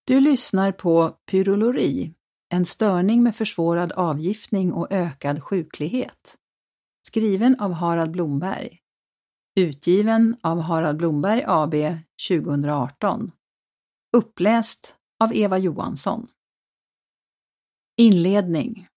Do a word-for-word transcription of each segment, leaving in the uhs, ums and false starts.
Du lyssnar på pyrolori, en störning med försvårad avgiftning och ökad sjuklighet. Skriven av Harald Blomberg. Utgiven av Harald Blomberg A B tjugoarton. Uppläst av Eva Johansson. Inledning.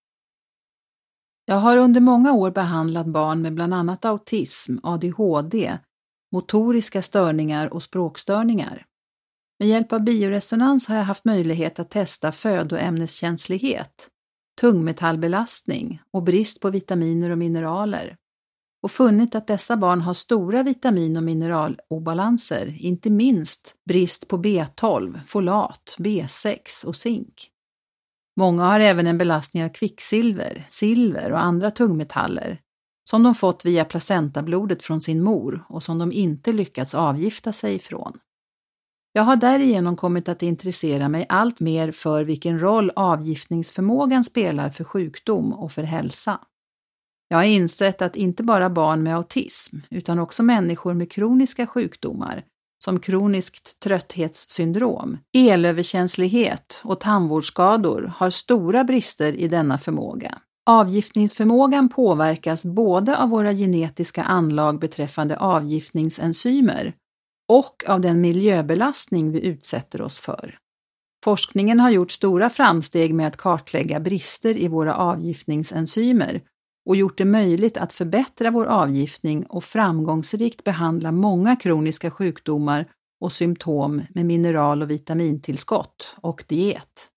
Jag har under många år behandlat barn med bland annat autism, A D H D, motoriska störningar och språkstörningar. Med hjälp av bioresonans har jag haft möjlighet att testa födoämneskänslighet, tungmetallbelastning och brist på vitaminer och mineraler och funnit att dessa barn har stora vitamin- och mineralobalanser, inte minst brist på B tolv, folat, B sex och zink. Många har även en belastning av kvicksilver, silver och andra tungmetaller som de fått via placentablodet från sin mor och som de inte lyckats avgifta sig ifrån. Jag har därigenom kommit att intressera mig allt mer för vilken roll avgiftningsförmågan spelar för sjukdom och för hälsa. Jag har insett att inte bara barn med autism utan också människor med kroniska sjukdomar som kroniskt trötthetssyndrom, elöverkänslighet och tandvårdsskador har stora brister i denna förmåga. Avgiftningsförmågan påverkas både av våra genetiska anlag beträffande avgiftningsenzymer och av den miljöbelastning vi utsätter oss för. Forskningen har gjort stora framsteg med att kartlägga brister i våra avgiftningsenzymer och gjort det möjligt att förbättra vår avgiftning och framgångsrikt behandla många kroniska sjukdomar och symptom med mineral- och vitamintillskott och diet.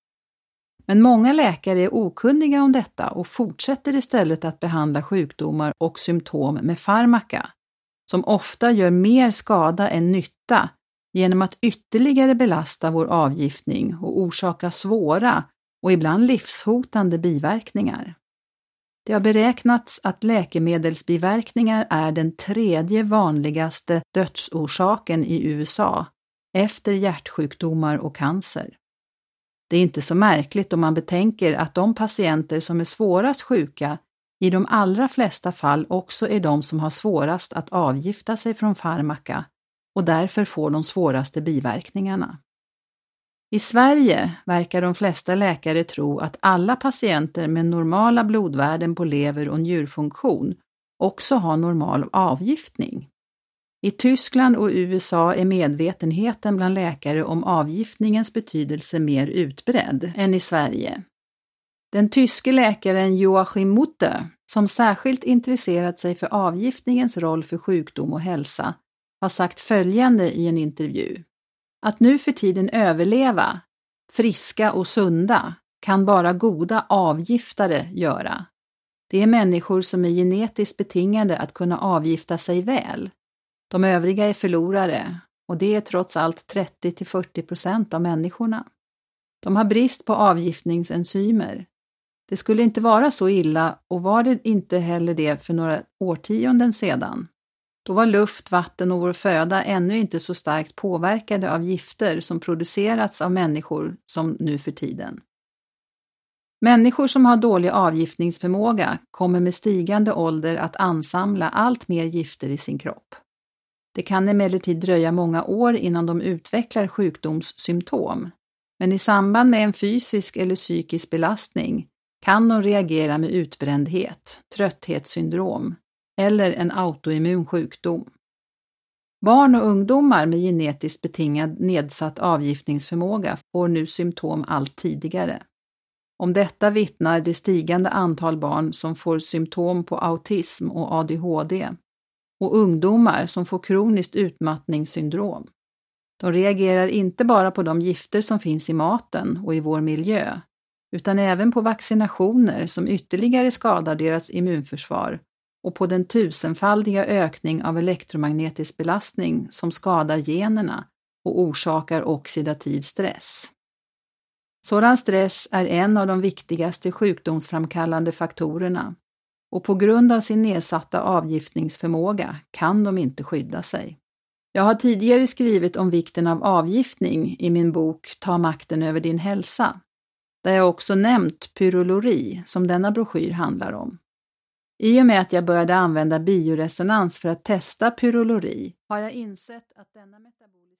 Men många läkare är okunniga om detta och fortsätter istället att behandla sjukdomar och symptom med farmaka, som ofta gör mer skada än nytta genom att ytterligare belasta vår avgiftning och orsaka svåra och ibland livshotande biverkningar. Det har beräknats att läkemedelsbiverkningar är den tredje vanligaste dödsorsaken i U S A efter hjärtsjukdomar och cancer. Det är inte så märkligt om man betänker att de patienter som är svårast sjuka i de allra flesta fall också är de som har svårast att avgifta sig från farmaka och därför får de svåraste biverkningarna. I Sverige verkar de flesta läkare tro att alla patienter med normala blodvärden på lever- och njurfunktion också har normal avgiftning. I Tyskland och U S A är medvetenheten bland läkare om avgiftningens betydelse mer utbredd än i Sverige. Den tyske läkaren Joachim Mutter, som särskilt intresserat sig för avgiftningens roll för sjukdom och hälsa, har sagt följande i en intervju. Att nu för tiden överleva, friska och sunda, kan bara goda avgiftare göra. Det är människor som är genetiskt betingade att kunna avgifta sig väl. De övriga är förlorare, och det är trots allt trettio till fyrtio procent av människorna. De har brist på avgiftningsenzymer. Det skulle inte vara så illa, och var det inte heller det för några årtionden sedan. Då var luft, vatten och vår föda ännu inte så starkt påverkade av gifter som producerats av människor som nu för tiden. Människor som har dålig avgiftningsförmåga kommer med stigande ålder att ansamla allt mer gifter i sin kropp. Det kan emellertid dröja många år innan de utvecklar sjukdomssymptom, men i samband med en fysisk eller psykisk belastning kan de reagera med utbrändhet, trötthetssyndrom eller en autoimmun sjukdom. Barn och ungdomar med genetiskt betingad nedsatt avgiftningsförmåga får nu symptom allt tidigare. Om detta vittnar det stigande antal barn som får symptom på autism och A D H D och ungdomar som får kroniskt utmattningssyndrom. De reagerar inte bara på de gifter som finns i maten och i vår miljö, utan även på vaccinationer som ytterligare skadar deras immunförsvar och på den tusenfaldiga ökning av elektromagnetisk belastning som skadar generna och orsakar oxidativ stress. Sådan stress är en av de viktigaste sjukdomsframkallande faktorerna, och på grund av sin nedsatta avgiftningsförmåga kan de inte skydda sig. Jag har tidigare skrivit om vikten av avgiftning i min bok Ta makten över din hälsa, där jag också nämnt pyrolori som denna broschyr handlar om. I och med att jag började använda bioresonans för att testa pyrolori har jag insett att denna metaboliska